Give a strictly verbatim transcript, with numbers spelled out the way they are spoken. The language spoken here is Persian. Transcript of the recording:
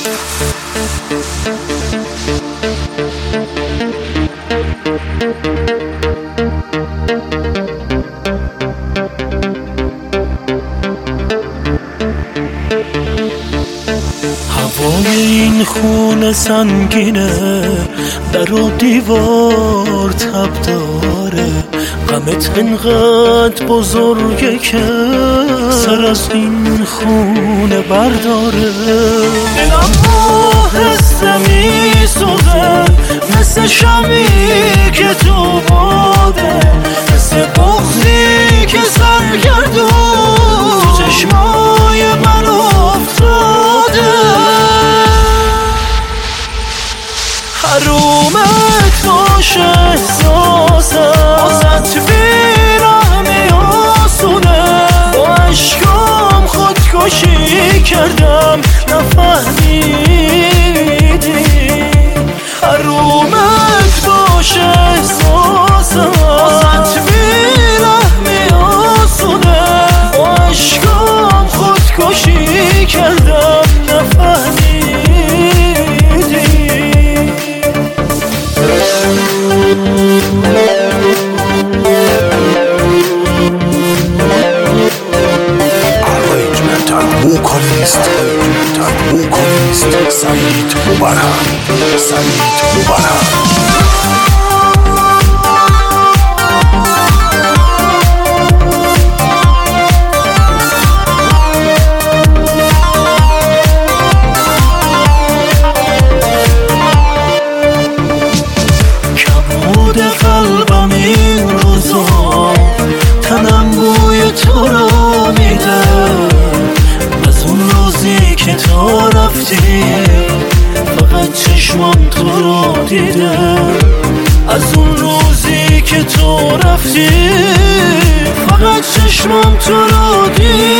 هوای این خونه سنگینه، در و دیوار تب داره، غمت انقدر بزرگه که سر از این خونه برداره. دلم آهسته میسوزه مثل شمی که تو باده، مثل بغضی که سرگردون تو چشمای من افتاده. حرومت باشه احساسم ازت بیرم میاسونه، با عشقام خودکشی کردم نفهمیدی. حرومت باشه احساسم ازت بیرم میاسونه، با عشقام خودکشی کردم نفهمیدی. vocalist, vocalist, Said Mubarak, Said Mubarak. کبود قلبم این روزا تنم بوی تو رو میده، از اون روزی که تو رفتی فقط چشمم تو رو دیده. از اون روزی که تو رفتی فقط چشمم تو رو دیده.